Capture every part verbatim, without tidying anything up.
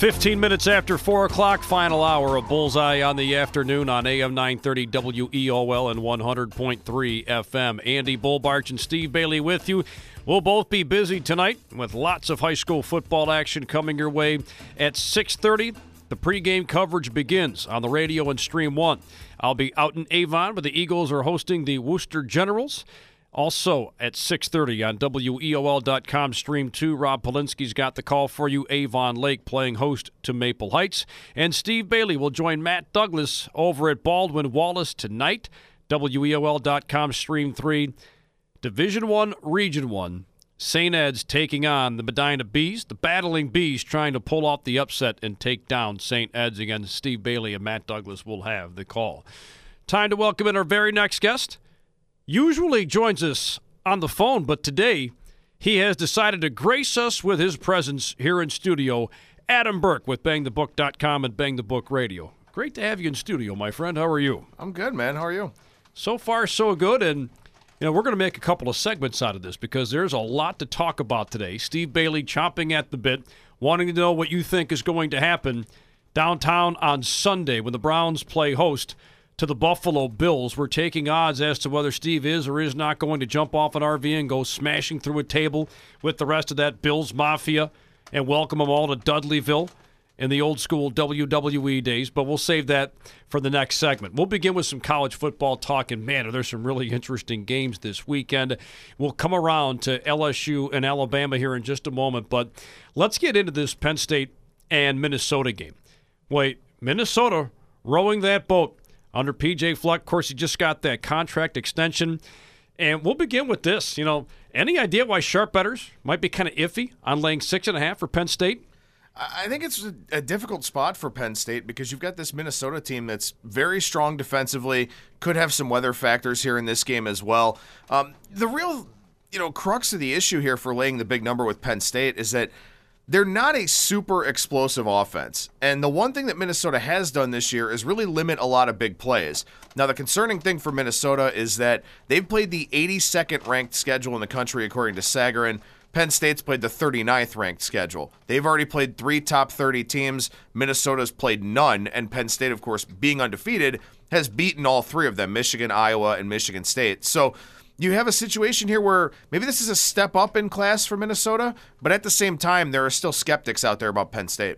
fifteen minutes after four o'clock, final hour of Bullseye on the afternoon on A M nine thirty W E O L and one hundred point three F M. Andy Bullbarch and Steve Bailey with you. We'll both be busy tonight with lots of high school football action coming your way. At six thirty, the pregame coverage begins on the radio and Stream one. I'll be out in Avon where the Eagles are hosting the Worcester Generals. Also at six thirty on W E O L dot com, Stream two, Rob Polinsky's got the call for you. Avon Lake playing host to Maple Heights. And Steve Bailey will join Matt Douglas over at Baldwin Wallace tonight. W E O L dot com, Stream three. Division one, Region one. Saint Ed's taking on the Medina Bees. The Battling Bees trying to pull off the upset and take down Saint Ed's. Again, Steve Bailey and Matt Douglas will have the call. Time to welcome in our very next guest. Usually joins us on the phone, but today he has decided to grace us with his presence here in studio. Adam Burke with Bang The Book dot com and Bang The Book Radio. Great to have you in studio, my friend. How are you? I'm good, man. How are you? So far, so good. And, you know, we're going to make a couple of segments out of this because there's a lot to talk about today. Steve Bailey chomping at the bit, wanting to know what you think is going to happen downtown on Sunday when the Browns play host to the Buffalo Bills. We're taking odds as to whether Steve is or is not going to jump off an R V and go smashing through a table with the rest of that Bills Mafia and welcome them all to Dudleyville in the old school W W E days, but we'll save that for the next segment. We'll begin with some college football talk, and man, there's some really interesting games this weekend. We'll come around to L S U and Alabama here in just a moment, but let's get into this Penn State and Minnesota game. Wait, Minnesota rowing that boat under P J Fleck. Of course, he just got that contract extension. And we'll begin with this. You know, any idea why sharp bettors might be kind of iffy on laying six and a half for Penn State? I think it's a, a difficult spot for Penn State because you've got this Minnesota team that's very strong defensively, could have some weather factors here in this game as well. Um, the real, you know, crux of the issue here for laying the big number with Penn State is that they're not a super explosive offense. And the one thing that Minnesota has done this year is really limit a lot of big plays. Now, the concerning thing for Minnesota is that they've played the eighty-second ranked schedule in the country, according to Sagarin. Penn State's played the thirty-ninth ranked schedule. They've already played three top thirty teams. Minnesota's played none. And Penn State, of course, being undefeated, has beaten all three of them, Michigan, Iowa, and Michigan State. So you have a situation here where maybe this is a step up in class for Minnesota, but at the same time, there are still skeptics out there about Penn State.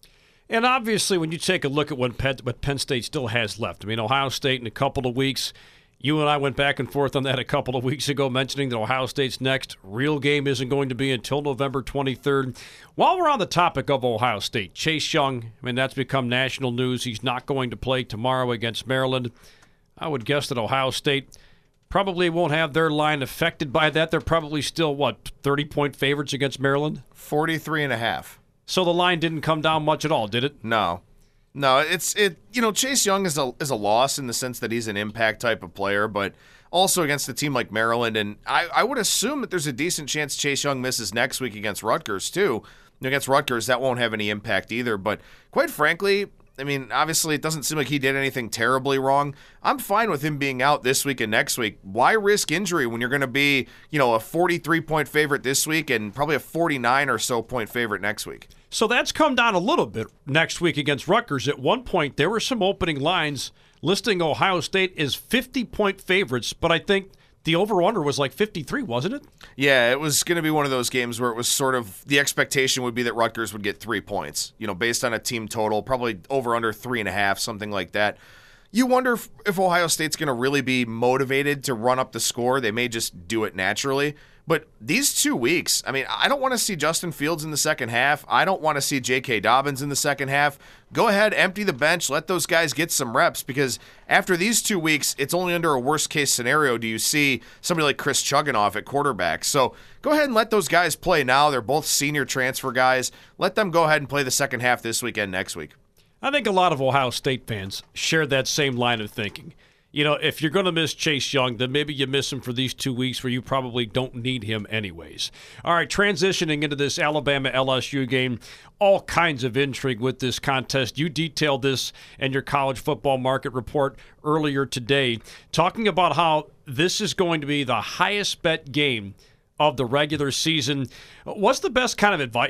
And obviously, when you take a look at what Penn, what Penn State still has left, I mean, Ohio State in a couple of weeks, you and I went back and forth on that a couple of weeks ago, mentioning that Ohio State's next real game isn't going to be until November twenty-third. While we're on the topic of Ohio State, Chase Young, I mean, that's become national news. He's not going to play tomorrow against Maryland. I would guess that Ohio State probably won't have their line affected by that. They're probably still, what, thirty-point favorites against Maryland? forty-three and a half. So the line didn't come down much at all, did it? No. No, it's, it. you know, Chase Young is a, is a loss in the sense that he's an impact type of player, but also against a team like Maryland. And I, I would assume that there's a decent chance Chase Young misses next week against Rutgers, too. Against Rutgers, that won't have any impact either. But quite frankly, I mean, obviously, it doesn't seem like he did anything terribly wrong. I'm fine with him being out this week and next week. Why risk injury when you're going to be, you know, a forty-three point favorite this week and probably a forty-nine or so point favorite next week? So that's come down a little bit next week against Rutgers. At one point, there were some opening lines listing Ohio State as fifty point favorites, but I think the over-under was like fifty-three, wasn't it? Yeah, it was going to be one of those games where it was sort of the expectation would be that Rutgers would get three points, you know, based on a team total, probably over-under three and a half, something like that. You wonder if, if Ohio State's going to really be motivated to run up the score. They may just do it naturally. But these two weeks, I mean, I don't want to see Justin Fields in the second half. I don't want to see J K. Dobbins in the second half. Go ahead, empty the bench, let those guys get some reps, because after these two weeks, it's only under a worst-case scenario do you see somebody like Chris Chugginoff at quarterback. So go ahead and let those guys play now. They're both senior transfer guys. Let them go ahead and play the second half this weekend, next week. I think a lot of Ohio State fans share that same line of thinking. You know, if you're going to miss Chase Young, then maybe you miss him for these two weeks where you probably don't need him anyways. All right, transitioning into this Alabama-L S U game, all kinds of intrigue with this contest. You detailed this in your college football market report earlier today, talking about how this is going to be the highest bet game of the regular season. What's the best kind of advice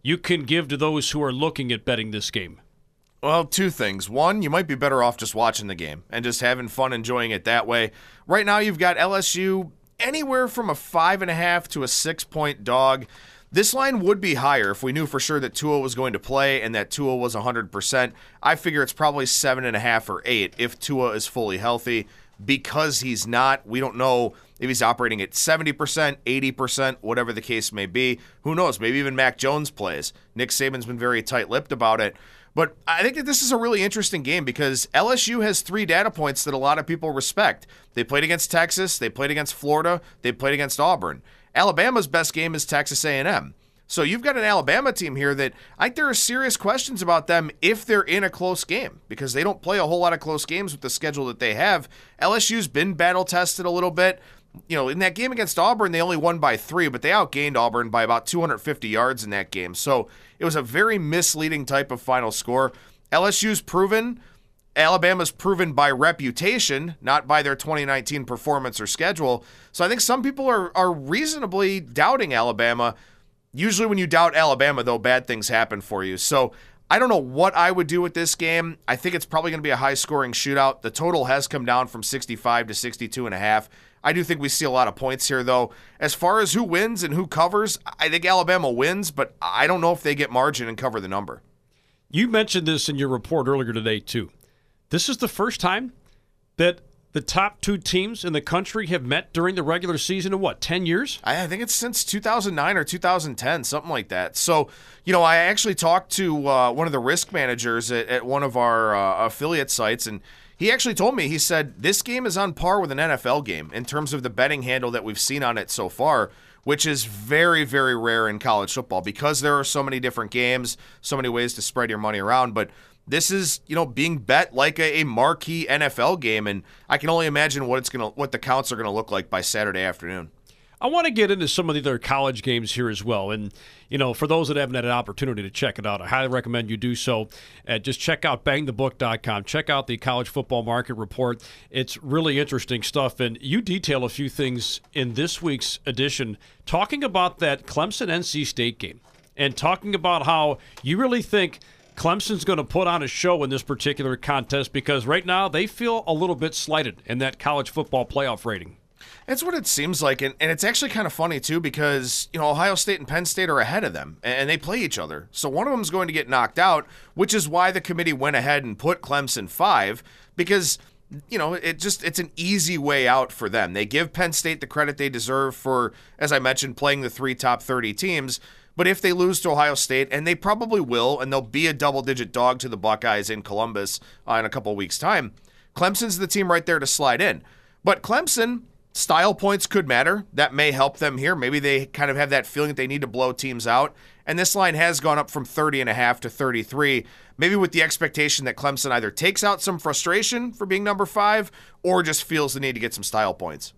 you can give to those who are looking at betting this game? Well, two things. One, you might be better off just watching the game and just having fun enjoying it that way. Right now, you've got L S U anywhere from a five and a half to a six-point dog. This line would be higher if we knew for sure that Tua was going to play and that Tua was one hundred percent. I figure it's probably seven and a half or eight if Tua is fully healthy. Because he's not, we don't know if he's operating at seventy percent, eighty percent, whatever the case may be. Who knows? Maybe even Mac Jones plays. Nick Saban's been very tight-lipped about it. But I think that this is a really interesting game because L S U has three data points that a lot of people respect. They played against Texas, they played against Florida, they played against Auburn. Alabama's best game is Texas A and M. So you've got an Alabama team here that I think there are serious questions about them if they're in a close game because they don't play a whole lot of close games with the schedule that they have. L S U's been battle-tested a little bit. You know, in that game against Auburn, they only won by three, but they outgained Auburn by about two hundred fifty yards in that game. So it was a very misleading type of final score. L S U's proven. Alabama's proven by reputation, not by their twenty nineteen performance or schedule. So I think some people are, are reasonably doubting Alabama. Usually when you doubt Alabama, though, bad things happen for you. So I don't know what I would do with this game. I think it's probably going to be a high-scoring shootout. The total has come down from sixty-five to sixty-two and a half. I do think we see a lot of points here, though. As far as who wins and who covers, I think Alabama wins, but I don't know if they get margin and cover the number. You mentioned this in your report earlier today, too. This is the first time that the top two teams in the country have met during the regular season in, what, ten years? I think it's since two thousand nine or two thousand ten, something like that. So, you know, I actually talked to uh, one of the risk managers at, at one of our uh, affiliate sites, and he actually told me, he said, this game is on par with an N F L game in terms of the betting handle that we've seen on it so far, which is very, very rare in college football because there are so many different games, so many ways to spread your money around. But this is, you know, being bet like a, a marquee N F L game, and I can only imagine what it's gonna, what the counts are going to look like by Saturday afternoon. I want to get into some of the other college games here as well. And, you know, for those that haven't had an opportunity to check it out, I highly recommend you do so. Uh, just check out bang the book dot com. Check out the College Football Market Report. It's really interesting stuff. And you detail a few things in this week's edition talking about that Clemson-N C State game and talking about how you really think Clemson's going to put on a show in this particular contest because right now they feel a little bit slighted in that college football playoff rating. That's what it seems like, and, and it's actually kind of funny, too, because, you know, Ohio State and Penn State are ahead of them, and they play each other. So one of them is going to get knocked out, which is why the committee went ahead and put Clemson five, because, you know, it just it's an easy way out for them. They give Penn State the credit they deserve for, as I mentioned, playing the three top thirty teams. But if they lose to Ohio State, and they probably will, and they'll be a double-digit dog to the Buckeyes in Columbus uh, in a couple of weeks' time, Clemson's the team right there to slide in. But Clemson, style points could matter. That may help them here. Maybe they kind of have that feeling that they need to blow teams out. And this line has gone up from thirty and a half to thirty-three, maybe with the expectation that Clemson either takes out some frustration for being number five or just feels the need to get some style points.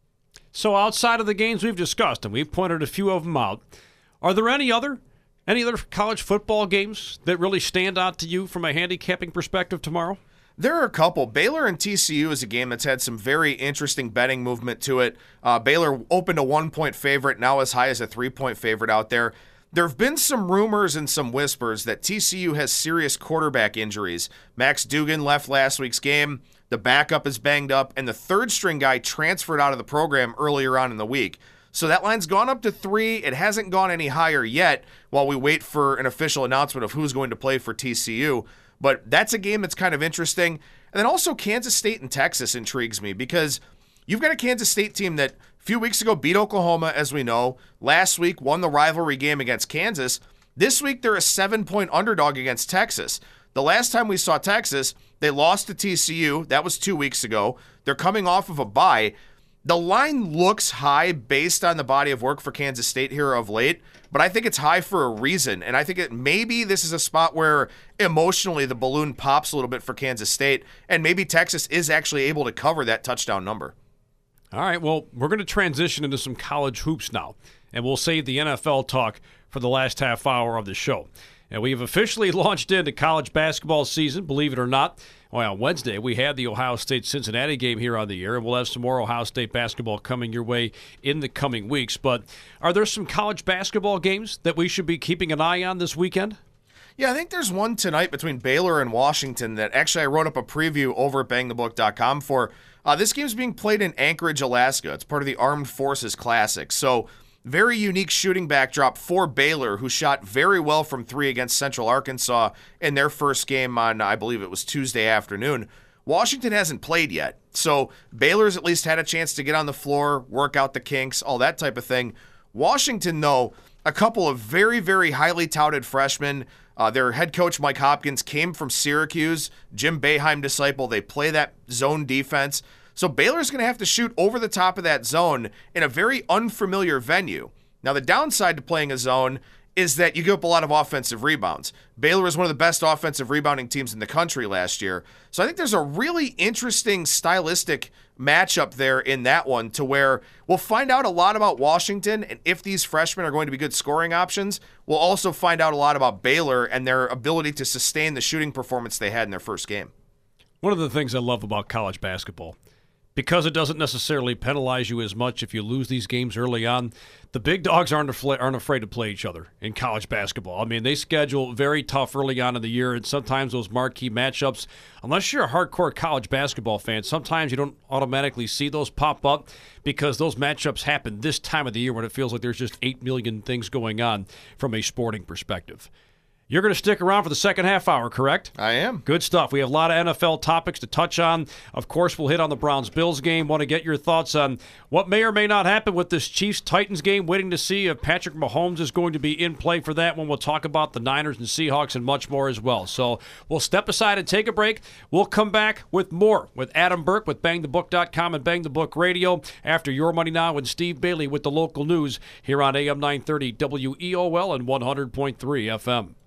So outside of the games we've discussed, and we've pointed a few of them out, are there any other any other college football games that really stand out to you from a handicapping perspective tomorrow? There are a couple. Baylor and T C U is a game that's had some very interesting betting movement to it. Uh, Baylor opened a one-point favorite, now as high as a three-point favorite out there. There have been some rumors and some whispers that T C U has serious quarterback injuries. Max Duggan left last week's game. The backup is banged up, and the third-string guy transferred out of the program earlier on in the week. So that line's gone up to three. It hasn't gone any higher yet while we wait for an official announcement of who's going to play for T C U. But that's a game that's kind of interesting. And then also Kansas State and Texas intrigues me because you've got a Kansas State team that a few weeks ago beat Oklahoma, as we know. Last week won the rivalry game against Kansas. This week they're a seven-point underdog against Texas. The last time we saw Texas, they lost to T C U. That was two weeks ago. They're coming off of a bye. The line looks high based on the body of work for Kansas State here of late, but I think it's high for a reason, and I think it maybe this is a spot where emotionally the balloon pops a little bit for Kansas State, and maybe Texas is actually able to cover that touchdown number. All right, well, we're going to transition into some college hoops now. and we'll save the N F L talk for the last half hour of the show. And we have officially launched into college basketball season, believe it or not. Well, on Wednesday, we had the Ohio State-Cincinnati game here on the air, and we'll have some more Ohio State basketball coming your way in the coming weeks. But are there some college basketball games that we should be keeping an eye on this weekend? Yeah, I think there's one tonight between Baylor and Washington that actually I wrote up a preview over at bang the book dot com for. Uh, this game's being played in Anchorage, Alaska. It's part of the Armed Forces Classic. So very unique shooting backdrop for Baylor, who shot very well from three against Central Arkansas in their first game on, I believe it was Tuesday afternoon. Washington hasn't played yet. So Baylor's at least had a chance to get on the floor, work out the kinks, all that type of thing. Washington, though, a couple of very, very highly touted freshmen. Uh, their head coach, Mike Hopkins, came from Syracuse, Jim Boeheim disciple. They play that zone defense. So Baylor's going to have to shoot over the top of that zone in a very unfamiliar venue. Now, the downside to playing a zone is that you give up a lot of offensive rebounds. Baylor was one of the best offensive rebounding teams in the country last year. So I think there's a really interesting stylistic matchup there in that one, to where we'll find out a lot about Washington, and if these freshmen are going to be good scoring options, we'll also find out a lot about Baylor and their ability to sustain the shooting performance they had in their first game. One of the things I love about college basketball, because it doesn't necessarily penalize you as much if you lose these games early on, the big dogs aren't afla- aren't afraid to play each other in college basketball. I mean, they schedule very tough early on in the year, and sometimes those marquee matchups, unless you're a hardcore college basketball fan, sometimes you don't automatically see those pop up because those matchups happen this time of the year when it feels like there's just eight million things going on from a sporting perspective. You're going to stick around for the second half hour, correct? I am. Good stuff. We have a lot of N F L topics to touch on. Of course, we'll hit on the Browns-Bills game. Want to get your thoughts on what may or may not happen with this Chiefs-Titans game. Waiting to see if Patrick Mahomes is going to be in play for that one. We'll talk about the Niners and Seahawks and much more as well. So we'll step aside and take a break. We'll come back with more with Adam Burke with bang the book dot com and Bang the Book Radio after Your Money Now and Steve Bailey with the local news here on A M nine thirty W E O L and one hundred point three F M.